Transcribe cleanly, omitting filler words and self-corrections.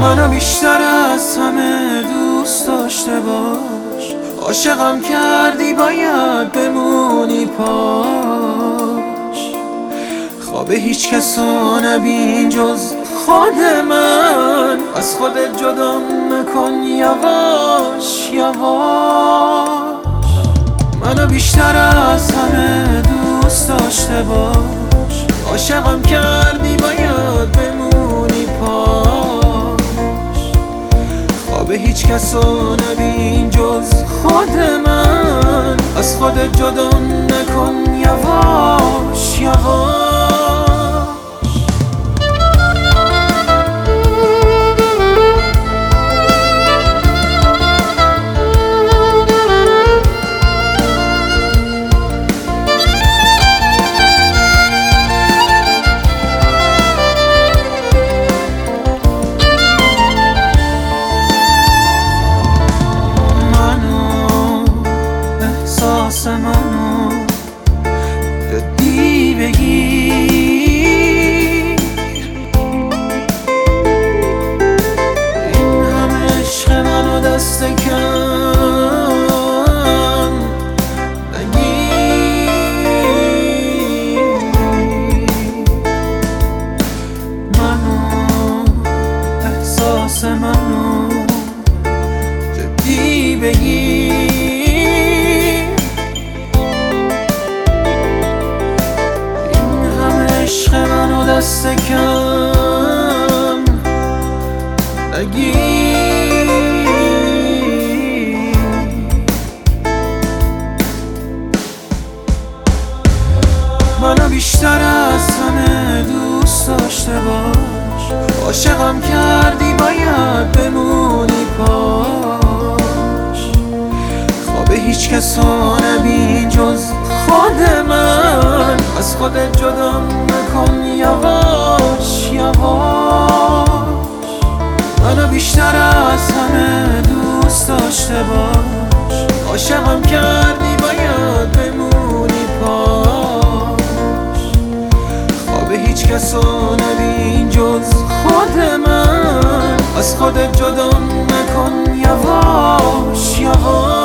منو بیشتر از همه دوست داشته باش، عاشقم کردی باید بمونی پاش. خواب هیچ کسو نبین جز خود من، از خودت جدا نکن یواش یواش. منو بیشتر از همه دوست داشته باش، عاشقم کردی باید بمونی پاش. خواب هیچ کسو نبین جز خود من، از خودت جدا نکن یواش یواش. منو جدی بگیر، این همه عشق منو دست کم نگیر. منو احساس منو جدی بگیر، عشق منو دست کم نگیر. منو بیشتر از همه دوست داشته باش، عاشقم کردی باید بمونی پاش. خواب هیچ کسو نبین جز خود من، از خودت جدا نکن یواش یواش. منو بیشتر از همه دوست داشته باش، عاشقم کردی باید بمونی پاش. خواب هیچ کسو نبین جز خود من، از خودت جدا نکن یواش یواش.